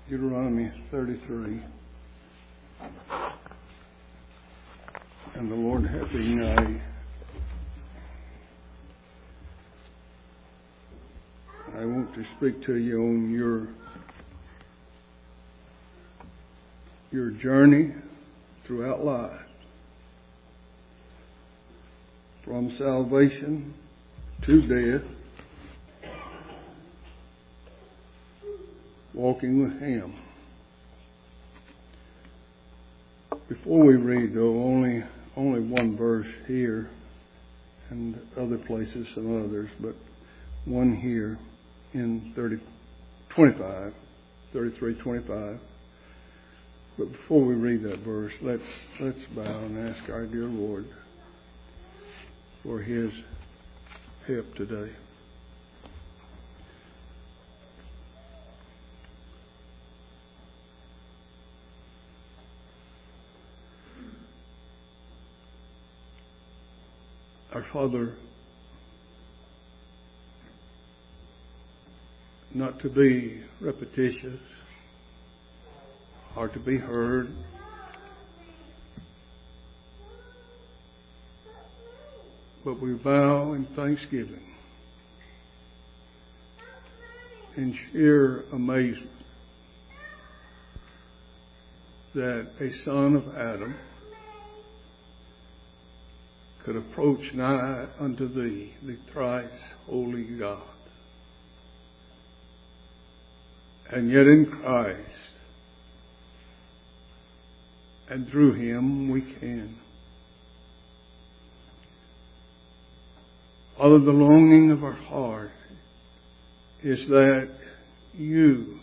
Deuteronomy 33. And the Lord helping, I want to speak to you on your journey throughout life. From salvation to death, walking with Him. Before we read, though, only one verse here, and other places some others, but one here in 33:25. But before we read that verse, let's bow and ask our dear Lord for His help today. Our Father, not to be repetitious or to be heard, but we bow in thanksgiving, in sheer amazement that a son of Adam could approach nigh unto Thee, the thrice holy God. And yet in Christ and through Him we can. Father, the longing of our heart is that You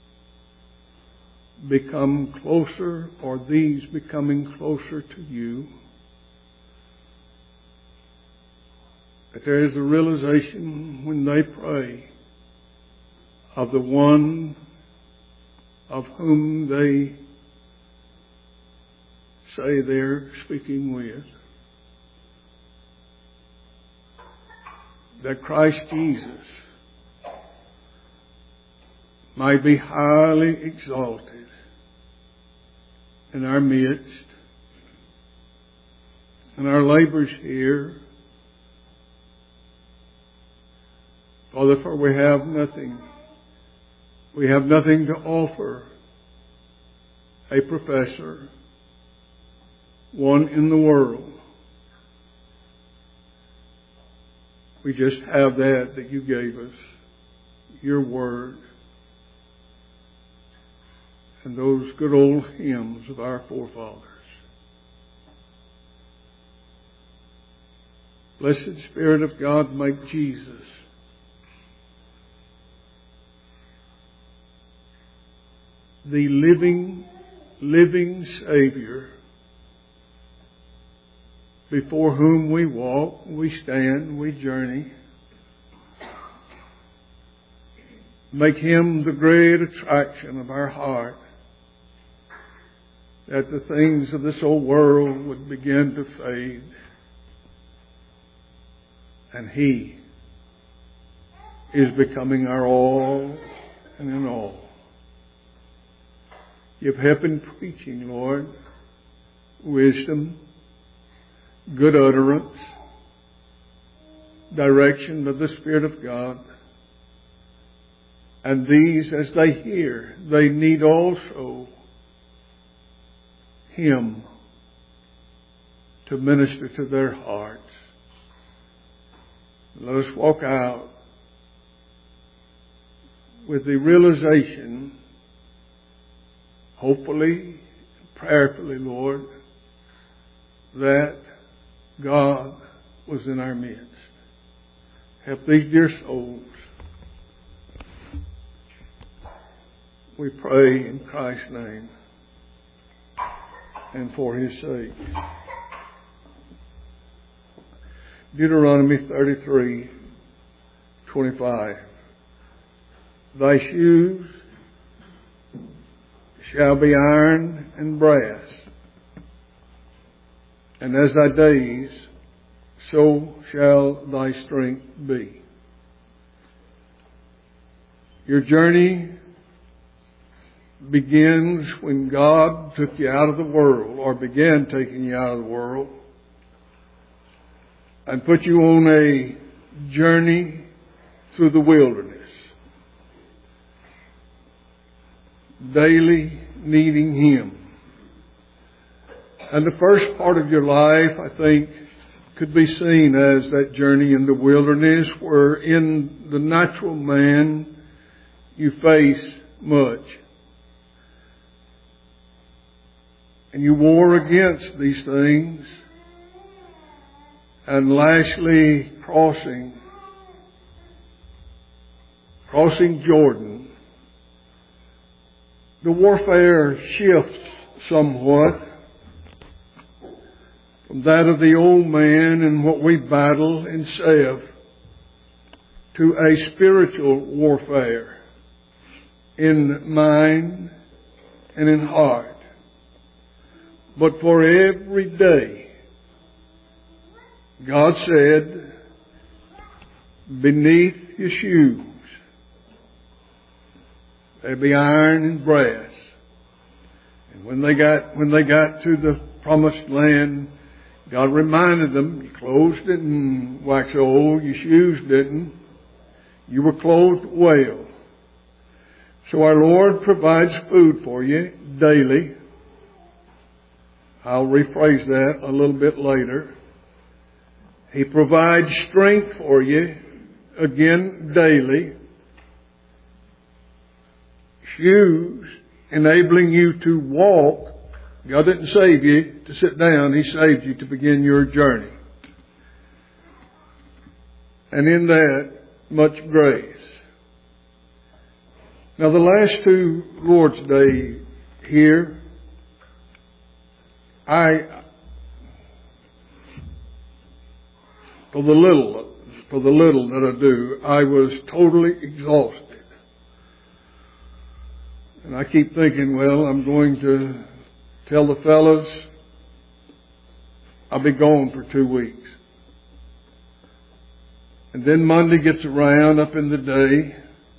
become closer, or these becoming closer to You. That there is a realization when they pray of the one of whom they say they're speaking with. That Christ Jesus might be highly exalted in our midst, and our labors here. Father, for we have nothing. We have nothing to offer a professor, one in the world. We just have that You gave us, Your Word, and those good old hymns of our forefathers. Blessed Spirit of God, make Jesus the living Savior before whom we walk, we stand, we journey. Make Him the great attraction of our heart, that the things of this old world would begin to fade, and He is becoming our all and in all. Give help in preaching, Lord, wisdom, good utterance, direction of the Spirit of God. And these, as they hear, they need also Him to minister to their hearts. Let us walk out with the realization, hopefully, prayerfully, Lord, that God was in our midst. Help these dear souls. We pray in Christ's name and for His sake. Deuteronomy 33:25. Thy shoes shall be iron and brass, and as thy days, so shall thy strength be. Your journey begins when God took you out of the world, or began taking you out of the world, and put you on a journey through the wilderness, daily needing Him. And the first part of your life, I think, could be seen as that journey in the wilderness, where in the natural man you face much. And you war against these things, and lastly crossing Jordan. The warfare shifts somewhat from that of the old man and what we battle in self to a spiritual warfare in mind and in heart. But for every day, God said, beneath your shoes, there be iron and brass. And when they got to the promised land, God reminded them, your clothes didn't wax old, your shoes didn't. You were clothed well. So our Lord provides food for you daily. I'll rephrase that a little bit later. He provides strength for you, again, daily. Shoes enabling you to walk. God didn't save you to sit down. He saved you to begin your journey. And in that, much grace. Now the last two Lord's Day here, for the little that I do, I was totally exhausted. And I keep thinking, well, I'm going to tell the fellas I'll be gone for 2 weeks. And then Monday gets around up in the day.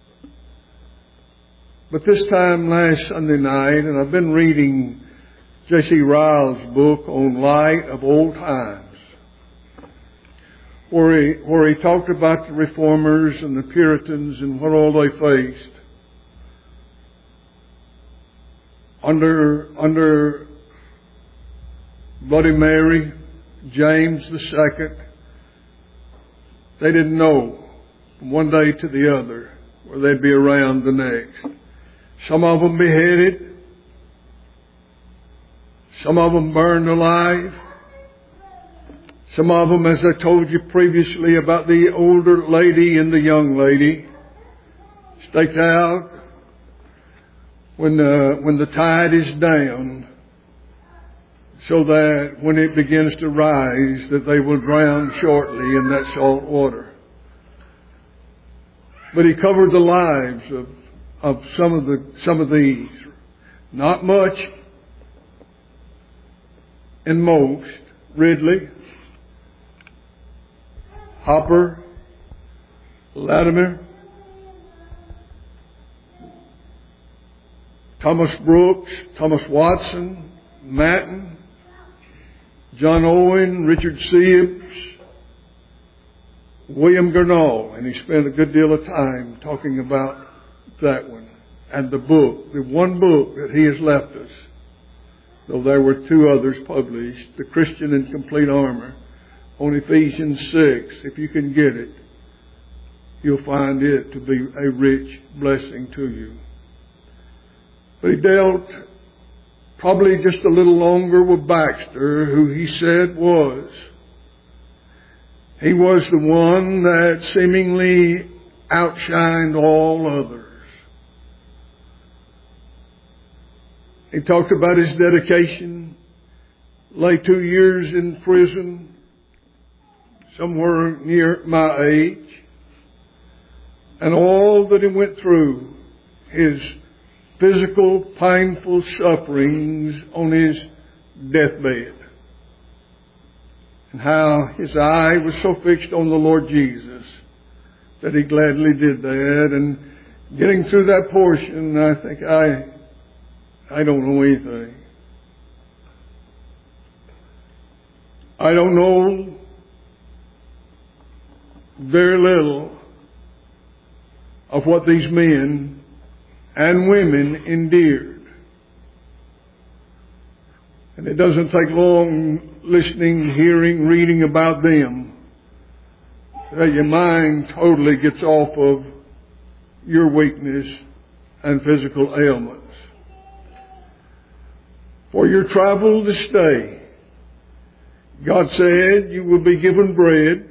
But this time last Sunday night, and I've been reading J.C. Ryle's book on Light of Old Times, where he talked about the Reformers and the Puritans and what all they faced under Bloody Mary, James II. They didn't know from one day to the other where they'd be around the next. Some of them beheaded. Some of them burned alive. Some of them, as I told you previously about the older lady and the young lady, staked out when the tide is down, so that when it begins to rise, that they will drown shortly in that salt water. But he covered the lives of some of these. Not much in most. Ridley, Hopper, Latimer, Thomas Brooks, Thomas Watson, Matten, John Owen, Richard Sibbs, William Gurnall, and he spent a good deal of time talking about that one. And the book, the one book that he has left us, though there were 2 others published, The Christian in Complete Armor, on Ephesians 6. If you can get it, you'll find it to be a rich blessing to you. But he dealt probably just a little longer with Baxter, who he said he was the one that seemingly outshined all others. He talked about his dedication, lay 2 years in prison, somewhere near my age, and all that he went through, his physical, painful sufferings on his deathbed, and how his eye was so fixed on the Lord Jesus that he gladly did that. And getting through that portion, I think I don't know anything. I don't know very little of what these men and women endured. And it doesn't take long listening, hearing, reading about them that your mind totally gets off of your weakness and physical ailments. For your travel to stay, God said you will be given bread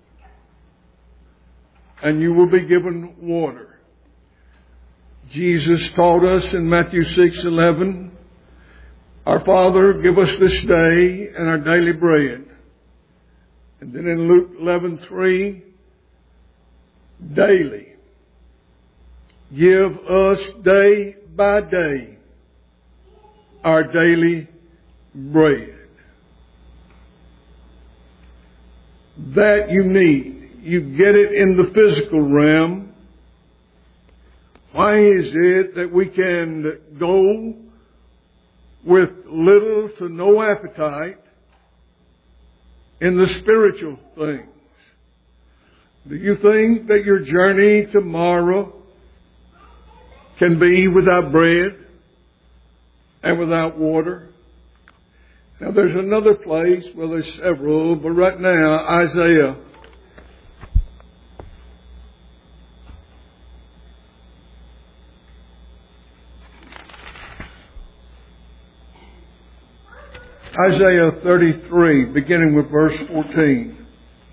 and you will be given water. Jesus taught us in Matthew 6:11, Our Father, give us this day and our daily bread. And then in Luke 11:3, daily, give us day by day our daily bread. That you need. You get it in the physical realm. Why is it that we can go with little to no appetite in the spiritual things? Do you think that your journey tomorrow can be without bread and without water? Now there's another place, well there's several, but right now Isaiah Isaiah 33, beginning with verse 14.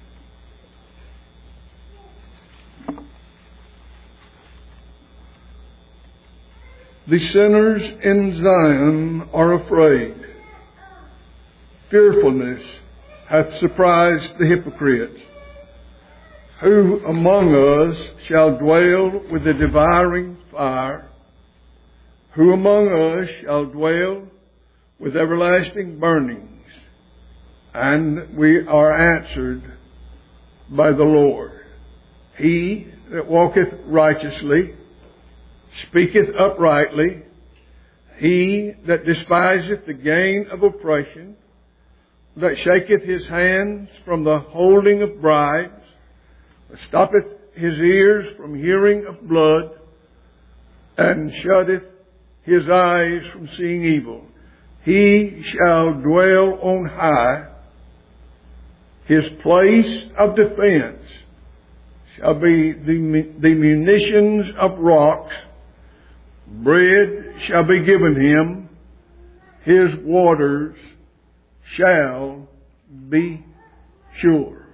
The sinners in Zion are afraid. Fearfulness hath surprised the hypocrites. Who among us shall dwell with the devouring fire? Who among us shall dwell with everlasting burnings? And we are answered by the Lord. He that walketh righteously, speaketh uprightly, he that despiseth the gain of oppression, that shaketh his hands from the holding of bribes, that stoppeth his ears from hearing of blood, and shutteth his eyes from seeing evil. He shall dwell on high. His place of defense shall be the munitions of rocks. Bread shall be given him. His waters shall be sure.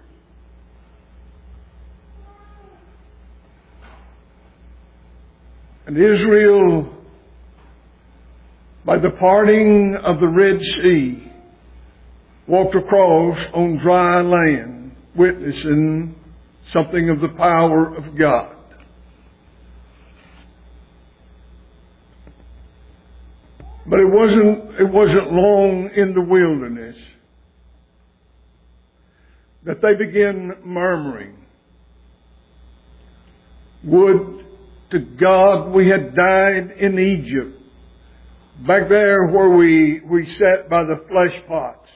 And Israel, by the parting of the Red Sea, walked across on dry land, witnessing something of the power of God. But it wasn't long in the wilderness that they began murmuring. Would to God we had died in Egypt, back there where we sat by the flesh pots.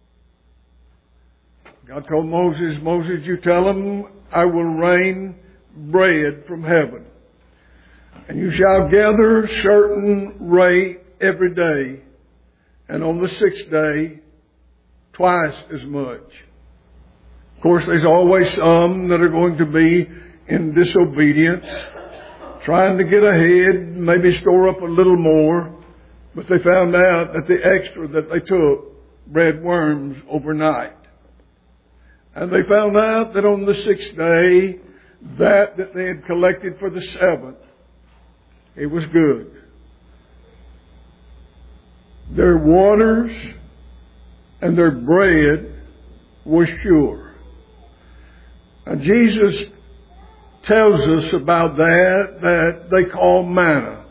God told Moses, Moses, you tell them I will rain bread from heaven, and you shall gather certain rate every day, and on the sixth day, twice as much. Of course, there's always some that are going to be in disobedience, trying to get ahead, maybe store up a little more, but they found out that the extra that they took bred worms overnight. And they found out that on the sixth day, that they had collected for the seventh, it was good. Their waters and their bread was sure. And Jesus tells us about that they call manna.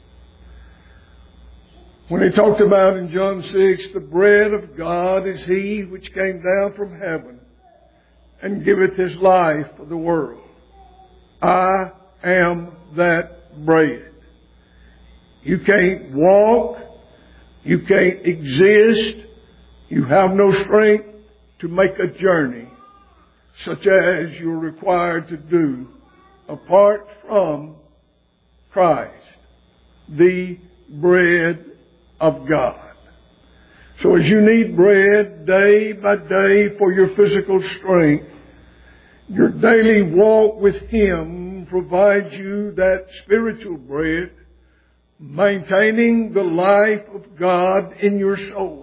When he talked about in John 6, the bread of God is he which came down from heaven and giveth his life for the world. I am that bread. You can't walk. You can't exist. You have no strength to make a journey such as you're required to do apart from Christ, the bread of God. So as you need bread day by day for your physical strength, your daily walk with Him provides you that spiritual bread, maintaining the life of God in your soul.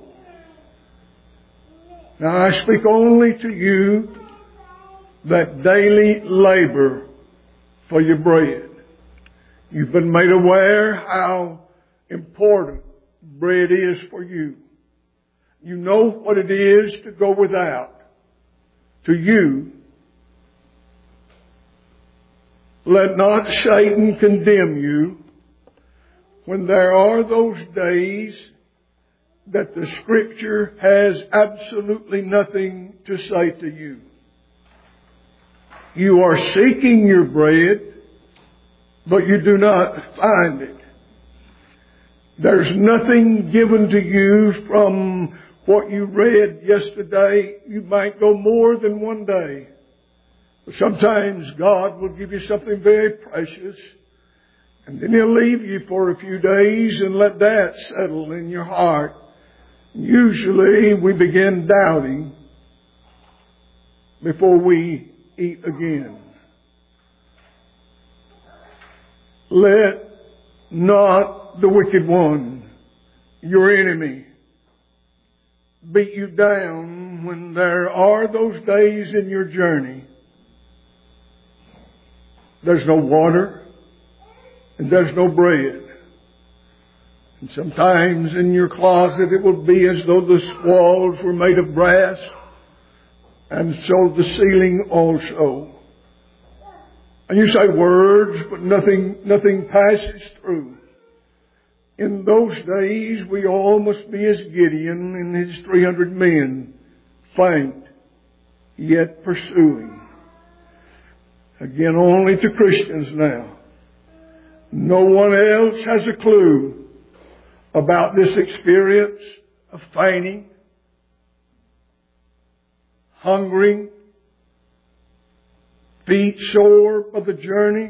Now I speak only to you that daily labor for your bread. You've been made aware how important bread is for you. You know what it is to go without. To you, let not Satan condemn you when there are those days that the Scripture has absolutely nothing to say to you. You are seeking your bread, but you do not find it. There's nothing given to you from what you read yesterday. You might go more than one day. But sometimes God will give you something very precious, and then He'll leave you for a few days and let that settle in your heart. Usually we begin doubting before we eat again. Let not the wicked one, your enemy, beat you down when there are those days in your journey. There's no water and there's no bread. And sometimes in your closet it will be as though the walls were made of brass, and so the ceiling also. And you say words, but nothing passes through. In those days, we all must be as Gideon and his 300 men, faint, yet pursuing. Again, only to Christians now. No one else has a clue about this experience of fainting, hungering, feet sore by the journey,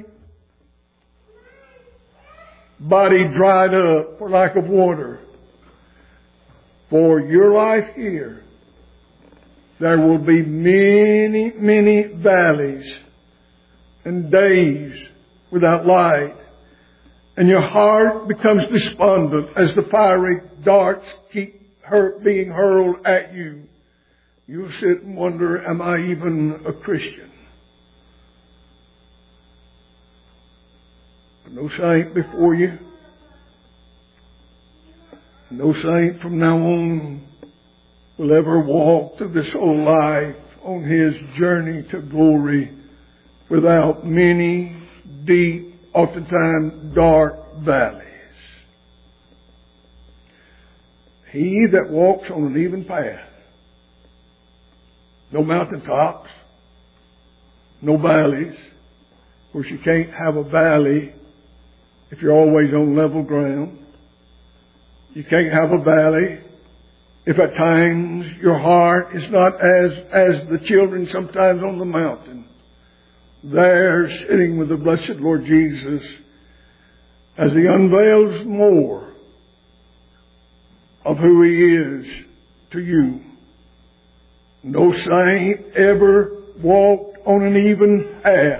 body dried up for lack of water. For your life here, there will be many, many valleys and days without light. And your heart becomes despondent as the fiery darts keep being hurled at you. You'll sit and wonder, am I even a Christian? No saint before you. No saint from now on will ever walk through this whole life on his journey to glory without many deep, oftentimes dark valleys. He that walks on an even path, no mountaintops, no valleys. Of course, you can't have a valley if you're always on level ground. You can't have a valley if at times your heart is not as the children sometimes on the mountain. There, sitting with the blessed Lord Jesus, as He unveils more of who He is to you. No saint ever walked on an even path.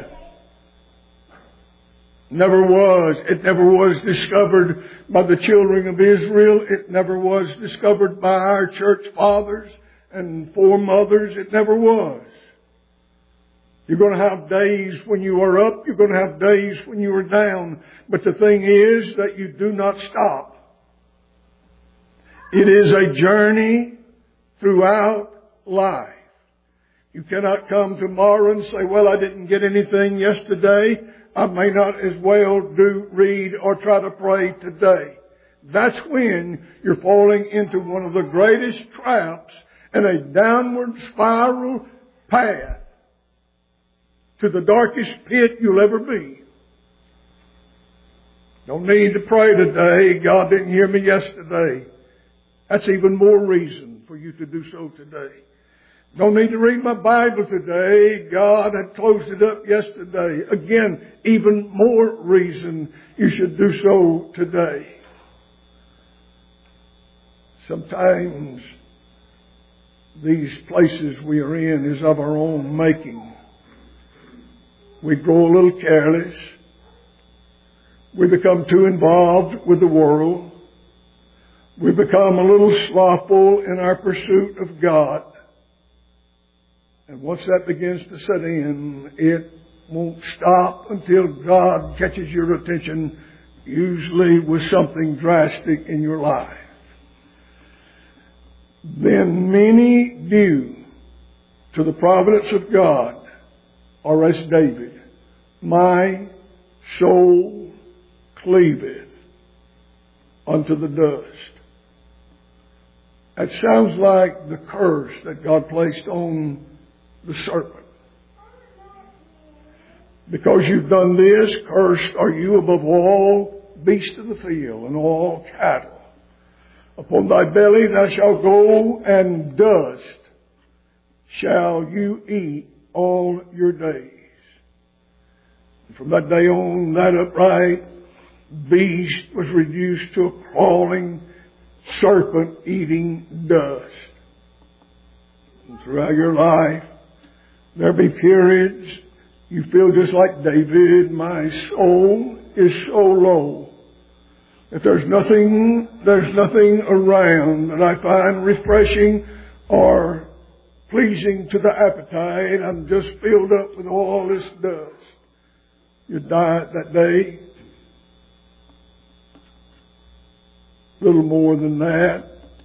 Never was. It never was discovered by the children of Israel. It never was discovered by our church fathers and foremothers. It never was. You're going to have days when you are up. You're going to have days when you are down. But the thing is that you do not stop. It is a journey throughout life. You cannot come tomorrow and say, well, I didn't get anything yesterday. I may not as well read or try to pray today. That's when you're falling into one of the greatest traps and a downward spiral path to the darkest pit you'll ever be. Don't need to pray today. God didn't hear me yesterday. That's even more reason for you to do so today. Don't need to read my Bible today. God had closed it up yesterday. Again, even more reason you should do so today. Sometimes these places we are in is of our own making. We grow a little careless. We become too involved with the world. We become a little slothful in our pursuit of God. And once that begins to set in, it won't stop until God catches your attention, usually with something drastic in your life. Then many due to the providence of God are as David, my soul cleaveth unto the dust. That sounds like the curse that God placed on the serpent. Because you've done this, cursed are you above all beasts of the field and all cattle. Upon thy belly thou shalt go, and dust shall you eat all your days. And from that day on, that upright beast was reduced to a crawling serpent eating dust. And throughout your life, there'll be periods you feel just like David, my soul is so low that there's nothing around that I find refreshing or pleasing to the appetite. I'm just filled up with all this dust. You diet that day. Little more than that.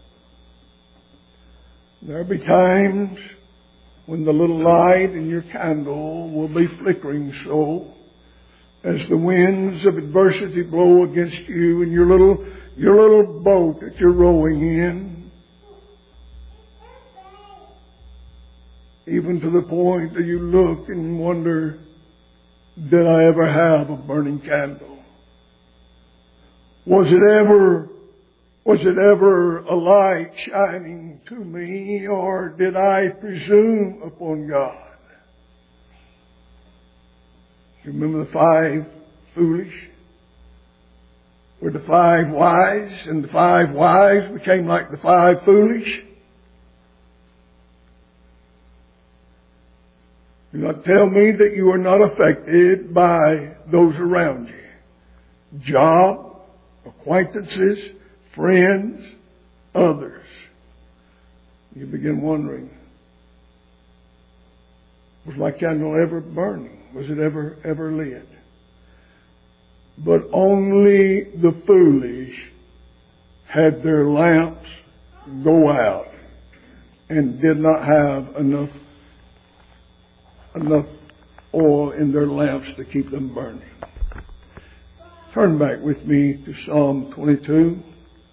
There'll be times when the little light in your candle will be flickering so as the winds of adversity blow against you in your little boat that you're rowing in. Even to the point that you look and wonder, did I ever have a burning candle? Was it ever a light shining to me, or did I presume upon God? You remember the 5 foolish? Were the 5 wise, and the 5 wise became like the 5 foolish? Do not tell me that you are not affected by those around you. Job, acquaintances, friends, others. You begin wondering, was my candle ever burning? Was it ever lit? But only the foolish had their lamps go out and did not have enough oil in their lamps to keep them burning. Turn back with me to Psalm 22.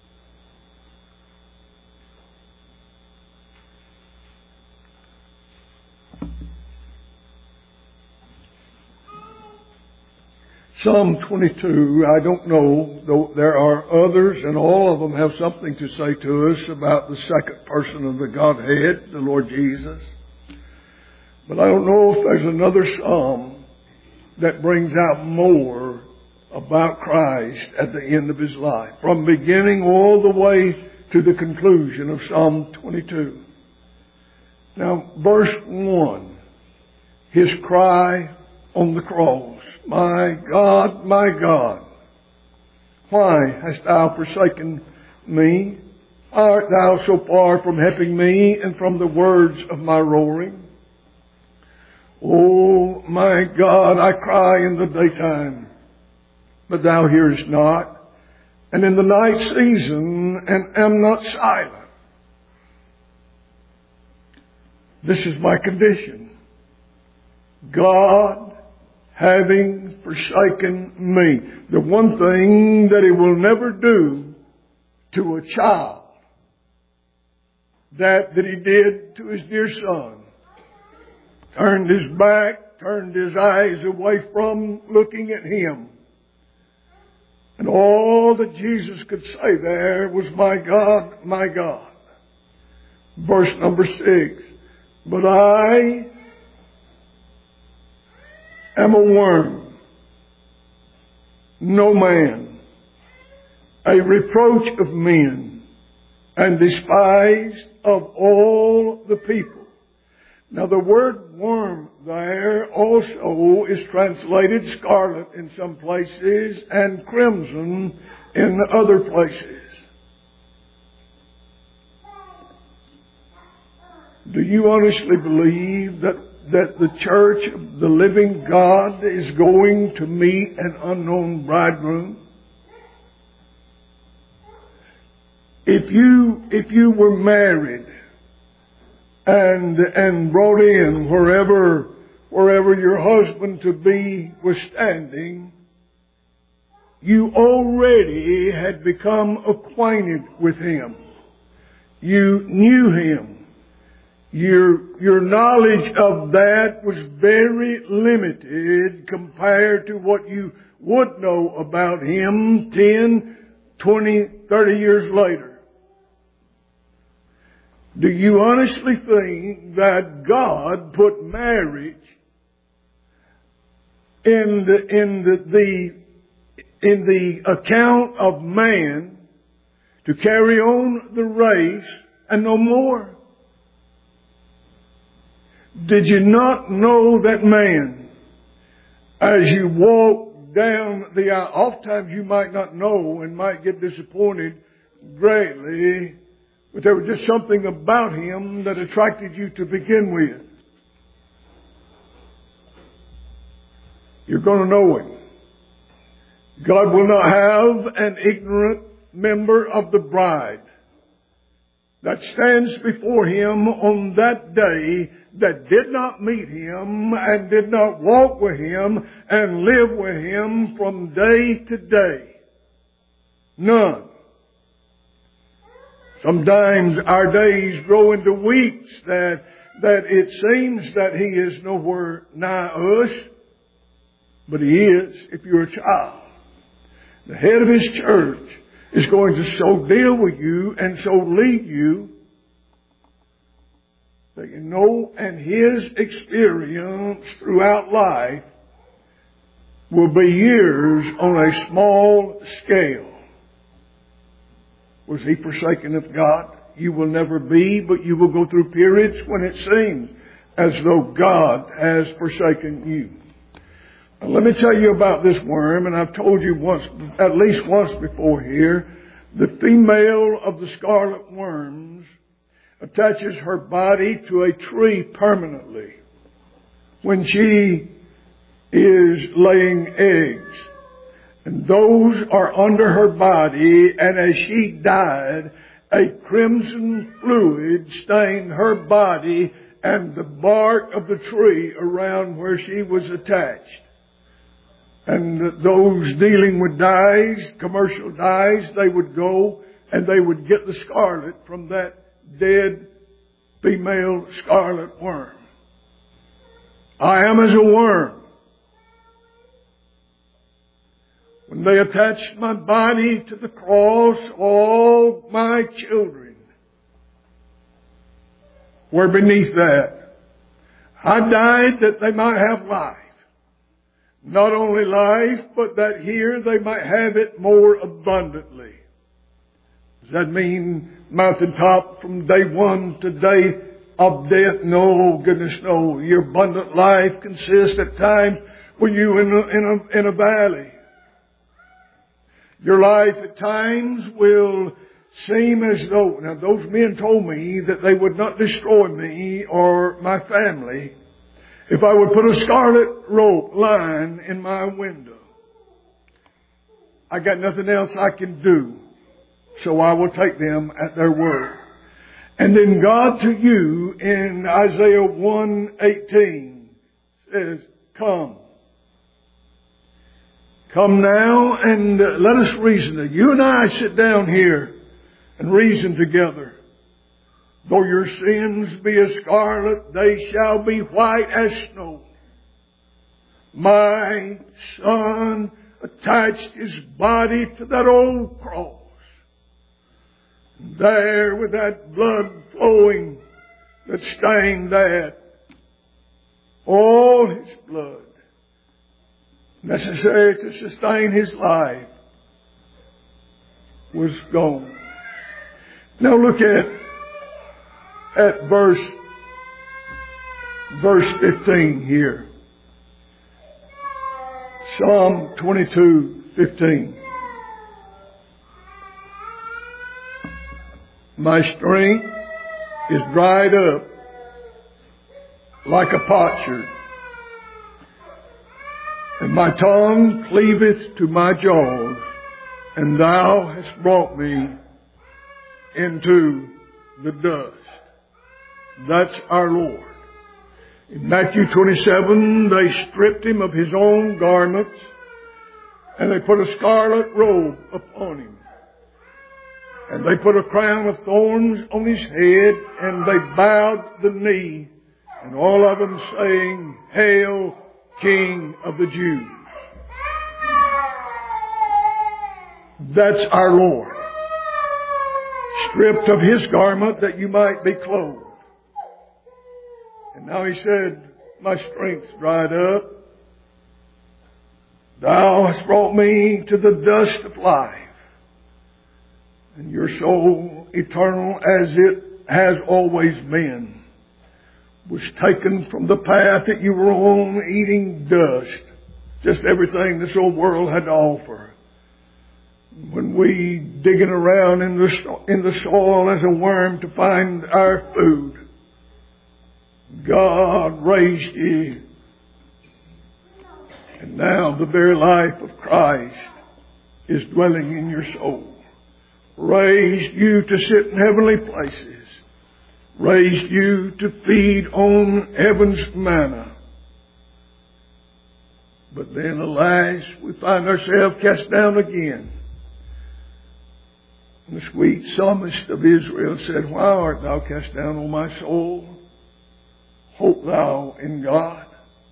Psalm 22, I don't know, though there are others, and all of them have something to say to us about the second person of the Godhead, the Lord Jesus. But I don't know if there's another psalm that brings out more about Christ at the end of His life, from beginning all the way to the conclusion of Psalm 22. Now, verse 1, His cry on the cross, my God, why hast thou forsaken me? Why art thou so far from helping me and from the words of my roaring? Oh, my God, I cry in the daytime, but thou hearest not, and in the night season, and am not silent. This is my condition. God, having forsaken me. The one thing that He will never do to a child that He did to His dear Son. Turned His back, turned His eyes away from looking at Him. And all that Jesus could say there was, my God, my God. Verse number 6. But I am a worm, no man, a reproach of men, and despised of all the people. Now the word worm there also is translated scarlet in some places and crimson in other places. Do you honestly believe that the church of the living God is going to meet an unknown bridegroom? If you were married and brought in wherever your husband to be was standing, you already had become acquainted with him. You knew him. Your knowledge of that was very limited compared to what you would know about him 10, 20, 30 years later. Do you honestly think that God put marriage in the account of man to carry on the race and no more? Did you not know that man, as you walk down the aisle, oftentimes you might not know and might get disappointed greatly, but there was just something about him that attracted you to begin with. You're going to know him. God will not have an ignorant member of the bride that stands before him on that day that did not meet him and did not walk with him and live with him from day to day. None. Sometimes our days grow into weeks that it seems that he is nowhere nigh us, but he is if you're a child. The head of his church is going to so deal with you and so lead you that you know, and his experience throughout life will be years on a small scale. Was he forsaken of God? You will never be, but you will go through periods when it seems as though God has forsaken you. Now, let me tell you about this worm, and I've told you at least once before here. The female of the scarlet worms attaches her body to a tree permanently when she is laying eggs. And those are under her body, and as she died, a crimson fluid stained her body and the bark of the tree around where she was attached. And those dealing with dyes, commercial dyes, they would go and they would get the scarlet from that dead female scarlet worm. I am as a worm. When they attached my body to the cross, all my children were beneath that. I died that they might have life. Not only life, but that here they might have it more abundantly. Does that mean mountaintop from day one to day of death? No, goodness no. Your abundant life consists at times when you in a valley. Your life at times will seem as though, now those men told me that they would not destroy me or my family if I would put a scarlet rope line in my window. I got nothing else I can do, so I will take them at their word. And then God to you in Isaiah 1:18 says, come. Come now and let us reason. You and I sit down here and reason together. Though your sins be as scarlet, they shall be white as snow. My son, attached His body to that old cross. And there, with that blood flowing that stained that, all His blood necessary to sustain His life was gone. Now look at verse 15 here. Psalm 22:15. My strength is dried up like a potsherd, and my tongue cleaveth to my jaws, and Thou hast brought me into the dust. That's our Lord. In Matthew 27, they stripped Him of His own garments, and they put a scarlet robe upon Him. And they put a crown of thorns on His head, and they bowed the knee, and all of them saying, Hail, King of the Jews. That's our Lord. Stripped of His garment that you might be clothed. And now He said, my strength's dried up. Thou hast brought me to the dust of life. And your soul, eternal as it has always been, was taken from the path that you were on, eating dust. Just everything this old world had to offer. When we digging around in the soil as a worm to find our food, God raised you. And now the very life of Christ is dwelling in your soul. Raised you to sit in heavenly places. Raised you to feed on heaven's manna. But then, alas, we find ourselves cast down again. And the sweet psalmist of Israel said, Why art thou cast down, O my soul? Hope thou in God.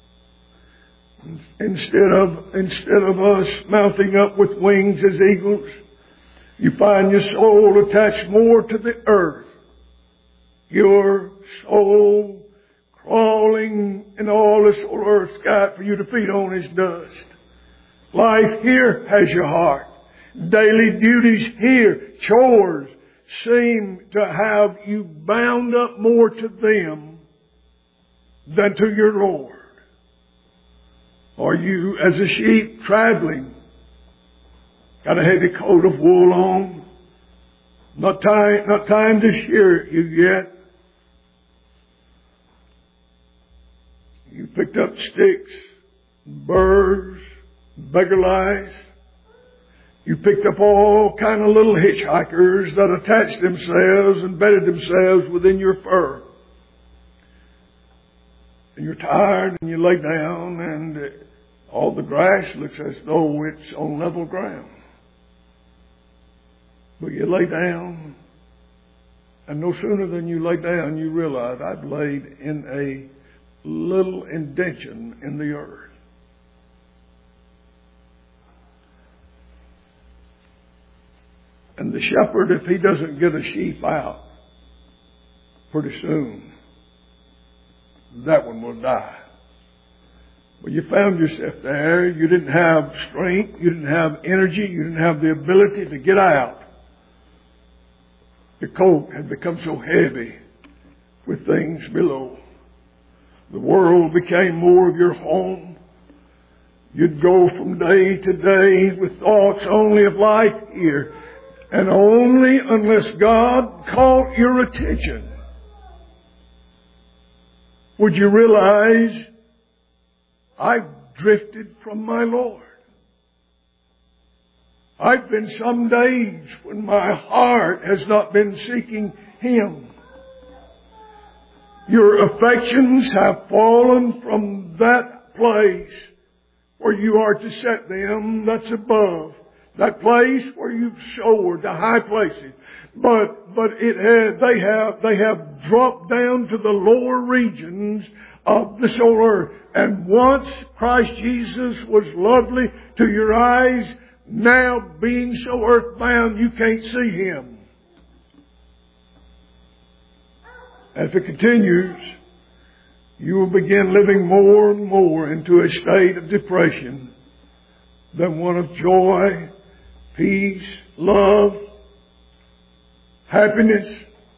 Instead of us mounting up with wings as eagles, you find your soul attached more to the earth. Your soul crawling in all this old earth's got for you to feed on is dust. Life here has your heart. Daily duties here, chores, seem to have you bound up more to them than to your Lord. Are you as a sheep traveling? Got a heavy coat of wool on? Not time to shear you yet. You picked up sticks, burrs, beggar lice. You picked up all kind of little hitchhikers that attached themselves and bedded themselves within your fur. And you're tired and you lay down and all the grass looks as though it's on level ground. But you lay down, and no sooner than you lay down, you realize I've laid in a little indention in the earth. And the shepherd, if he doesn't get a sheep out pretty soon, that one will die. Well, you found yourself there. You didn't have strength. You didn't have energy. You didn't have the ability to get out. The coat had become so heavy with things below. The world became more of your home. You'd go from day to day with thoughts only of life here. And only unless God caught your attention would you realize I've drifted from my Lord. I've been some days when my heart has not been seeking Him. Your affections have fallen from that place where you are to set them that's above. That place where you've soared to high places. But they have dropped down to the lower regions of this old earth. And once Christ Jesus was lovely to your eyes, now being so earthbound you can't see Him. As it continues, you will begin living more and more into a state of depression than one of joy, peace, love, happiness.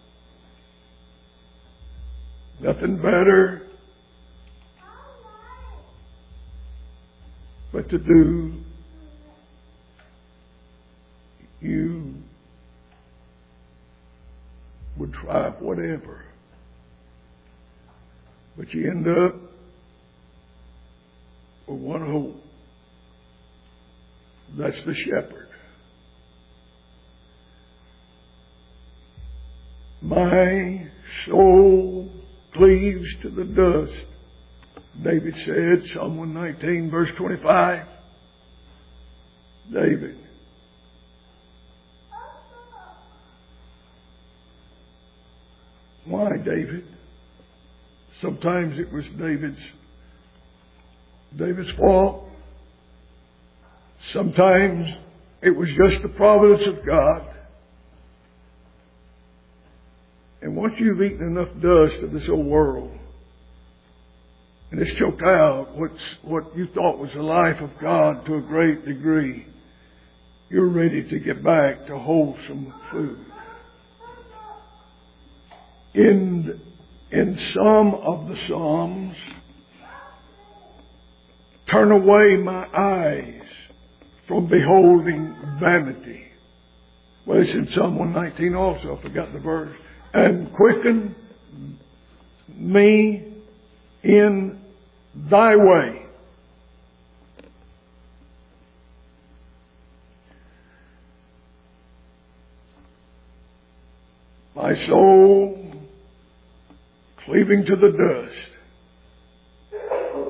Nothing better but to do you would try whatever. But you end up with one hope. That's the shepherd. My soul cleaves to the dust. David said, Psalm 119, verse 25. David. Why David? Sometimes it was David's fault. Sometimes it was just the providence of God. And once you've eaten enough dust of this old world, and it's choked out what you thought was the life of God to a great degree, you're ready to get back to wholesome food. In some of the Psalms, turn away my eyes from beholding vanity. Well, it's in Psalm 119 also, I forgot the verse. And quicken me in thy way. My soul cleaving to the dust.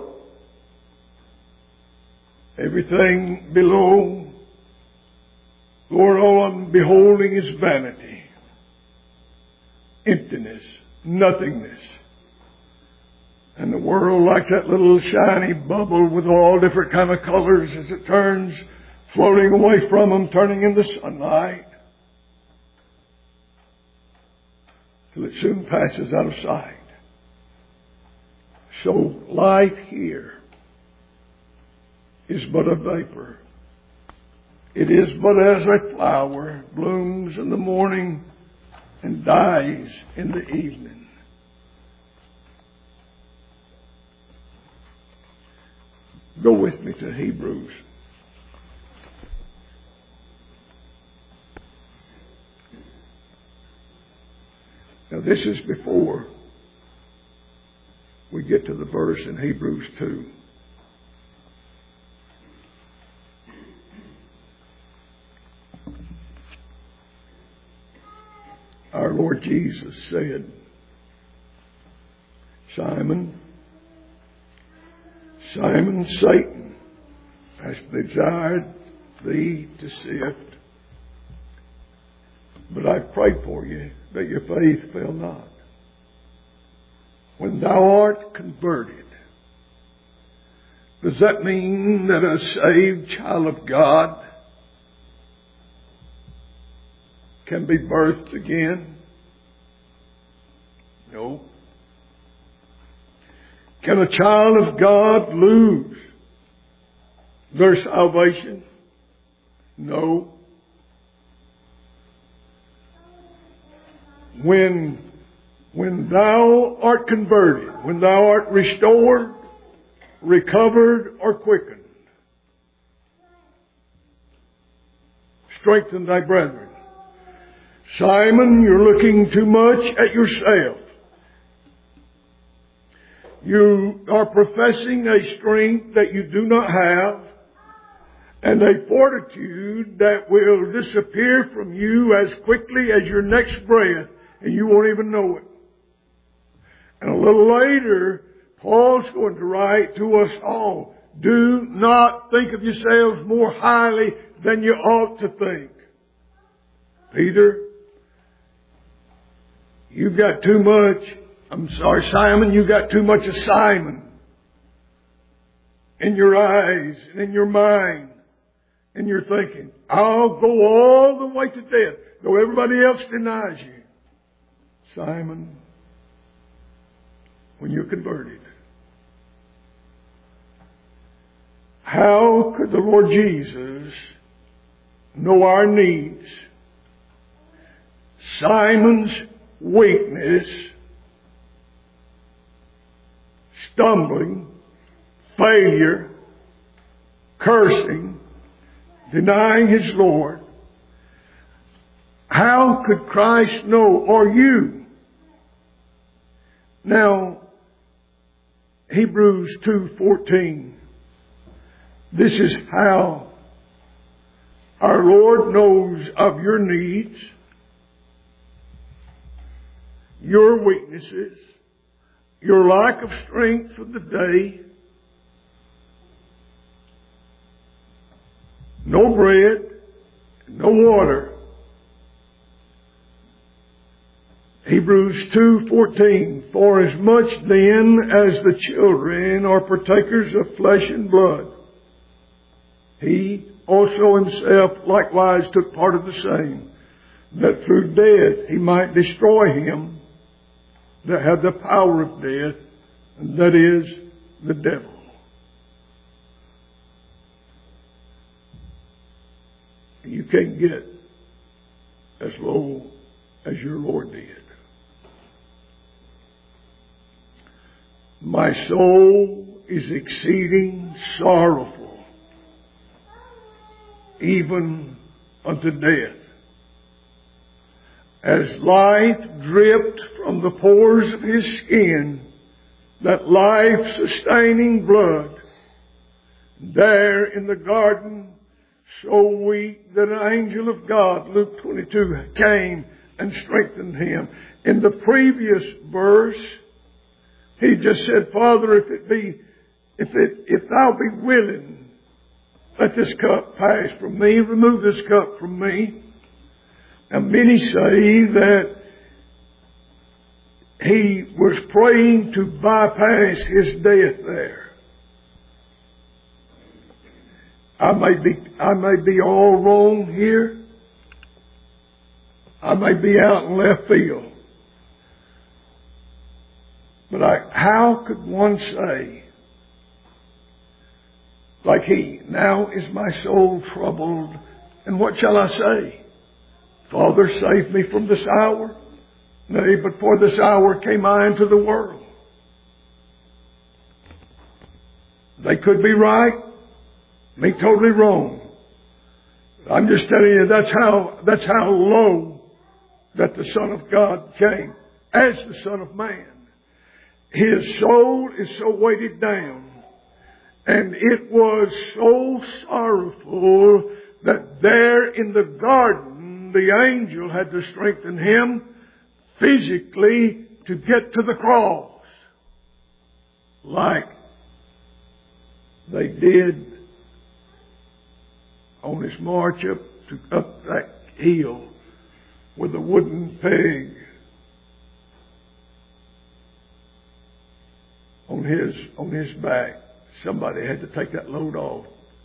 Everything below, Lord, all I'm beholding is vanity, emptiness, nothingness. And the world, like that little shiny bubble with all different kind of colors as it turns, floating away from them, turning into sunlight, till it soon passes out of sight. So life here is but a vapor. It is but as a flower blooms in the morning and dies in the evening. Go with me to Hebrews. Now this is before we get to the verse in Hebrews 2. Our Lord Jesus said, Simon, Simon, Satan has desired thee to sift, but I prayed for you that your faith fail not. When thou art converted, does that mean that a saved child of God can be birthed again? No. Can a child of God lose their salvation? No. When thou art converted, when thou art restored, recovered, or quickened, strengthen thy brethren. Simon, you're looking too much at yourself. You are professing a strength that you do not have, and a fortitude that will disappear from you as quickly as your next breath, and you won't even know it. And a little later, Paul's going to write to us all, do not think of yourselves more highly than you ought to think. Peter, you've got too much I'm sorry, Simon, you got too much of Simon in your eyes and in your mind. And you're thinking, I'll go all the way to death, though everybody else denies you. Simon, when you're converted, how could the Lord Jesus know our needs? Simon's weakness, stumbling, failure, cursing, denying his Lord. How could Christ know, or you? Now, Hebrews 2:14. This is how our Lord knows of your needs, your weaknesses, your lack of strength for the day, no bread, no water. Hebrews 2:14. For as much then as the children are partakers of flesh and blood, he also himself likewise took part of the same, that through death he might destroy him that had the power of death, and that is the devil. You can't get as low as your Lord did. My soul is exceeding sorrowful, even unto death. As life dripped from the pores of his skin, that life-sustaining blood, there in the garden, so weak that an angel of God, Luke 22, came and strengthened him. In the previous verse, he just said, Father, if thou be willing, let this cup pass from me, remove this cup from me. And many say that he was praying to bypass his death there. I may be all wrong here. I may be out in left field. But how could one say, like he, now is my soul troubled, and what shall I say? Father, save me from this hour. Nay, but for this hour came I into the world. They could be right, me totally wrong. I'm just telling you, that's how low that the Son of God came as the Son of Man. His soul is so weighted down, and it was so sorrowful that there in the garden the angel had to strengthen him physically to get to the cross, like they did on his march up that hill with a wooden peg on his back. Somebody had to take that load off.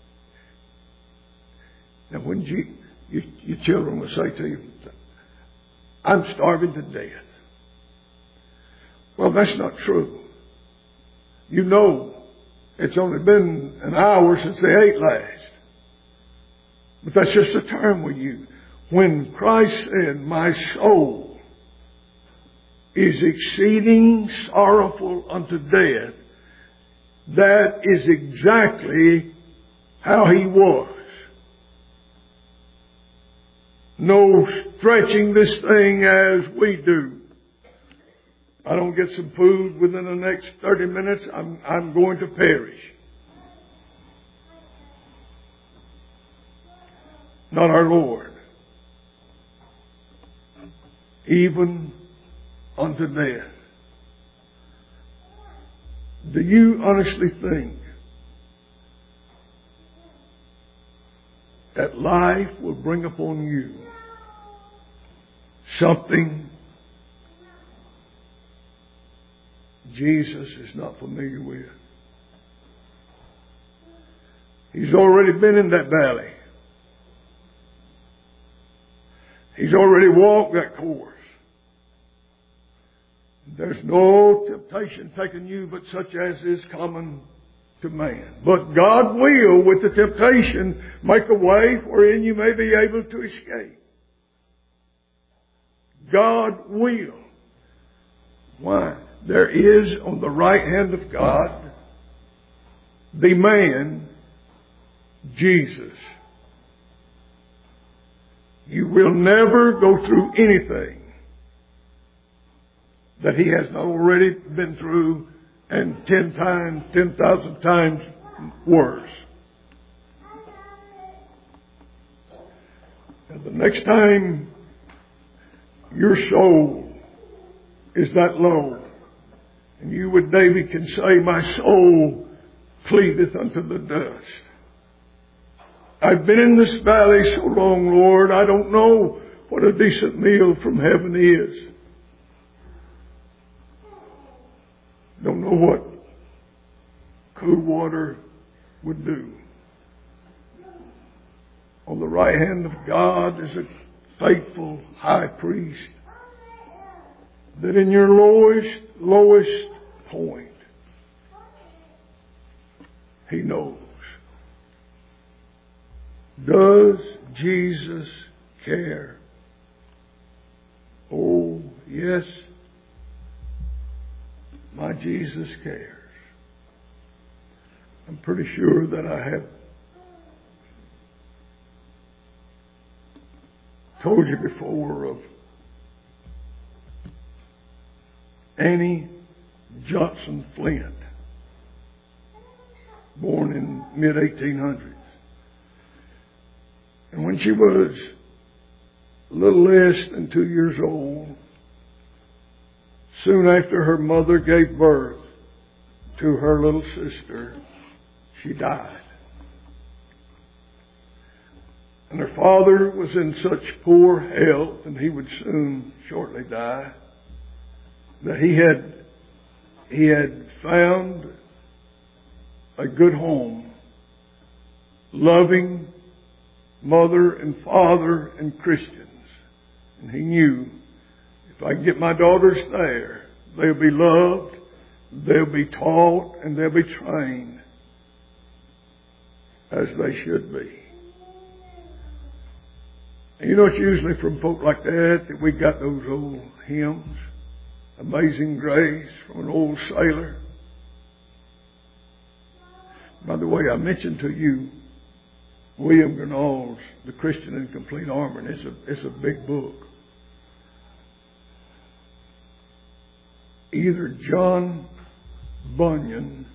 Now when your children will say to you, I'm starving to death. Well, that's not true. You know, it's only been an hour since they ate last. But that's just a term we use. When Christ said, my soul is exceeding sorrowful unto death, that is exactly how he was. No stretching this thing as we do. I don't get some food within the next 30 minutes, I'm going to perish. Not our Lord. Even unto death. Do you honestly think that life will bring upon you something Jesus is not familiar with. He's already been in that valley. He's already walked that course. There's no temptation taking you but such as is common to man. But God will, with the temptation, make a way wherein you may be able to escape. God will. Why? There is on the right hand of God the man, Jesus. You will never go through anything that He has not already been through, and 10,000 times worse. And the next time your soul is that low, and you with David can say, my soul cleaveth unto the dust. I've been in this valley so long, Lord, I don't know what a decent meal from heaven is. Don't know what cool water would do. On the right hand of God is a faithful high priest that in your lowest point, He knows. Does Jesus care? Oh, yes. My Jesus cares. I'm pretty sure that I have told you before of Annie Johnson Flint, born in mid-1800s. And when she was a little less than 2 years old, soon after her mother gave birth to her little sister, she died. And her father was in such poor health, and he would soon shortly die, that he had found a good home, loving mother and father and Christians. And he knew, if I get my daughters there, they'll be loved, they'll be taught, and they'll be trained as they should be. And you know, it's usually from folk like that we got those old hymns, Amazing Grace, from an old sailor. By the way, I mentioned to you William Gurnall's The Christian in Complete Armor, and it's a big book. Either John Bunyan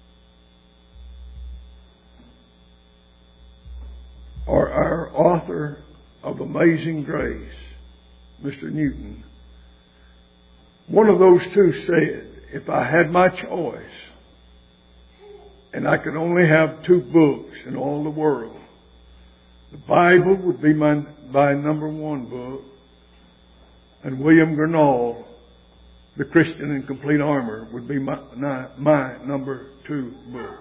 or our author of Amazing Grace, Mr. Newton, one of those two said, if I had my choice and I could only have two books in all the world, the Bible would be my number one book, and William Gurnall, The Christian in Complete Armor, would be my number two book.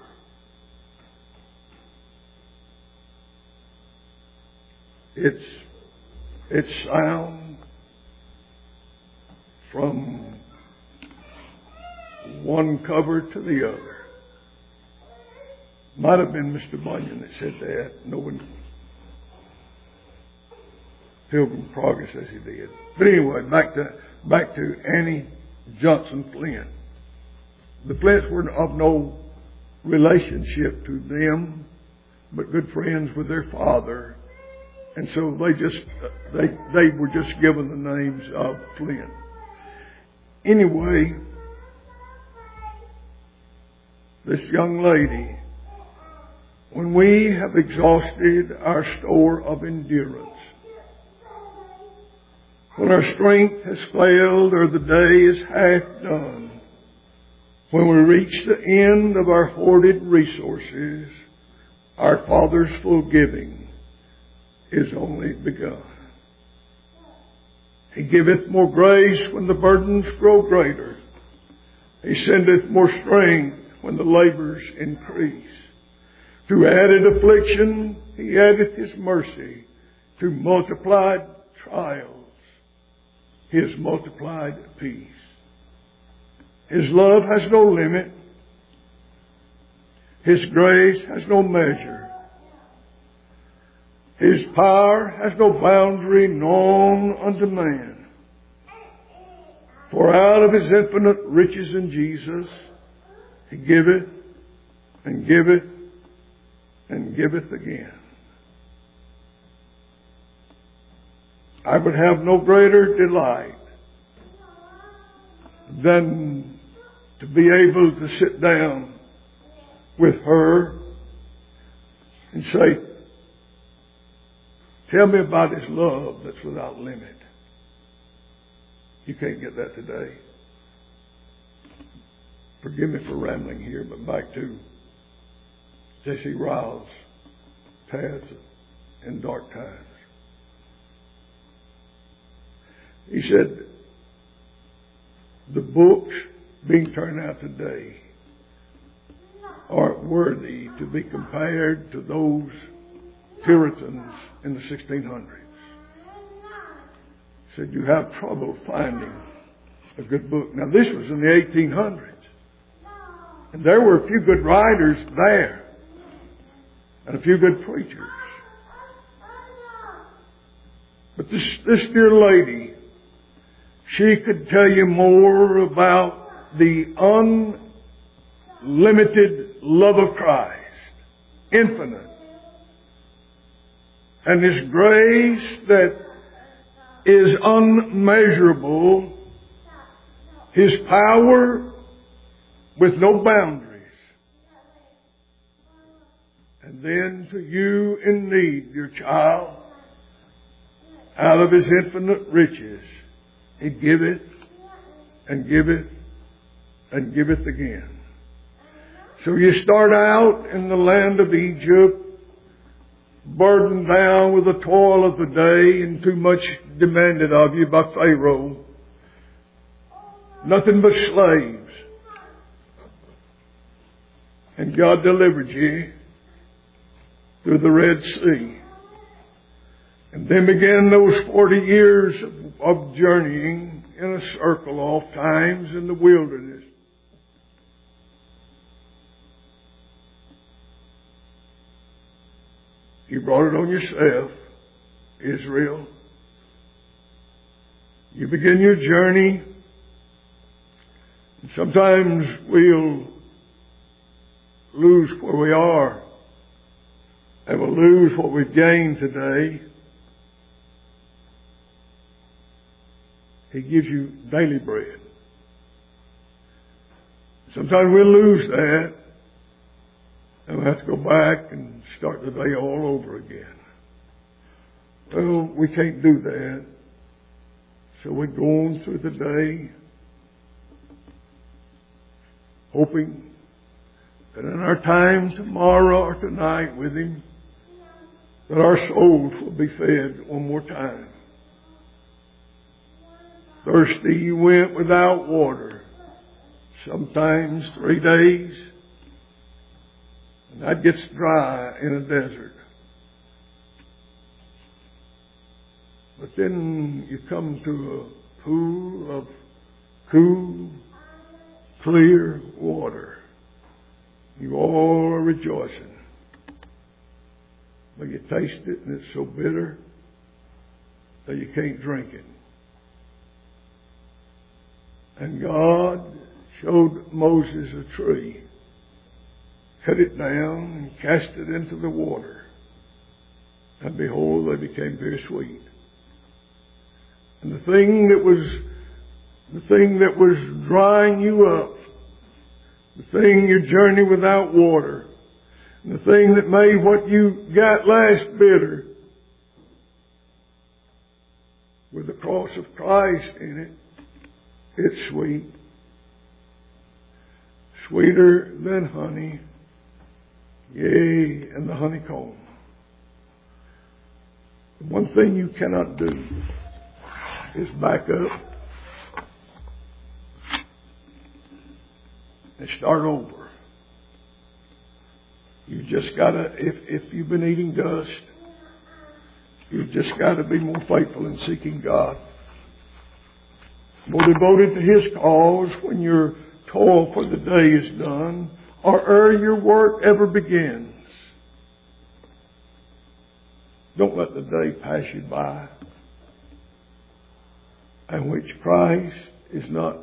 It's sound from one cover to the other. Might have been Mr. Bunyan that said that. No one, Pilgrim Progress, as he did. But anyway, back to Annie Johnson Flint. The Flints were of no relationship to them, but good friends with their father. And so they were just given the names of Flint. Anyway, this young lady, when we have exhausted our store of endurance, when our strength has failed or the day is half done, when we reach the end of our hoarded resources, our Father's full giving is only begun. He giveth more grace when the burdens grow greater, He sendeth more strength when the labors increase. To added affliction, He addeth His mercy. To multiplied trials, His multiplied peace. His love has no limit. His grace has no measure. His power has no boundary known unto man. For out of His infinite riches in Jesus, He giveth and giveth and giveth again. I would have no greater delight than to be able to sit down with her and say, tell me about His love that's without limit. You can't get that today. Forgive me for rambling here, but back to J.C. Ryle's Paths in Dark Times. He said, the books being turned out today aren't worthy to be compared to those Puritans in the 1600s. He said, you have trouble finding a good book. Now, this was in the 1800s. And there were a few good writers there. And a few good preachers. But this dear lady, she could tell you more about the unlimited love of Christ. Infinite. And His grace that is unmeasurable. His power with no boundaries. And then to you in need, dear child, out of His infinite riches, He giveth and giveth and giveth again. So you start out in the land of Egypt, burdened down with the toil of the day and too much demanded of you by Pharaoh. Nothing but slaves. And God delivered you through the Red Sea. And then began those 40 years of journeying in a circle oft times in the wilderness. You brought it on yourself, Israel. You begin your journey. And sometimes we'll lose where we are. And we'll lose what we've gained today. He gives you daily bread. Sometimes we'll lose that. And we'll have to go back and start the day all over again. Well, we can't do that. So we're going through the day hoping that in our time tomorrow or tonight with Him, that our souls will be fed one more time. Thirsty you went without water, sometimes 3 days, and that gets dry in a desert. But then you come to a pool of cool, clear water. You all are rejoicing. But you taste it and it's so bitter that you can't drink it. And God showed Moses a tree, cut it down and cast it into the water. And behold, they became very sweet. And the thing that was drying you up, the thing, your journey without water, and the thing that made what you got last bitter, with the cross of Christ in it, it's sweet. Sweeter than honey, yea, and the honeycomb. The one thing you cannot do is back up and start over. You just gotta, if you've been eating dust, you've just gotta be more faithful in seeking God. More devoted to His cause when your toil for the day is done, or ere your work ever begins. Don't let the day pass you by, in which Christ is not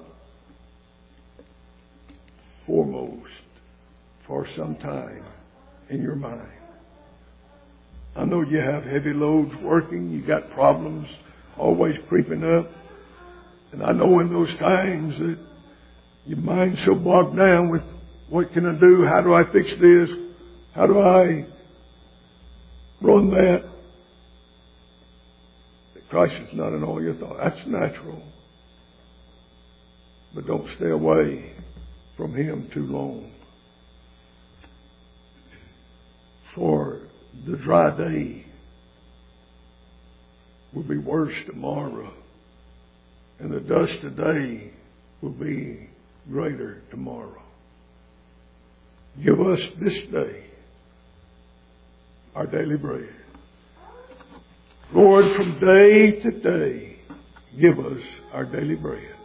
foremost for some time in your mind. I know you have heavy loads working. You got problems always creeping up. And I know in those times that your mind's so bogged down with what can I do? How do I fix this? How do I run that? That Christ is not in all your thoughts. That's natural. But don't stay away from Him too long. For the dry day will be worse tomorrow, and the dust today will be greater tomorrow. Give us this day our daily bread. Lord, from day to day, give us our daily bread.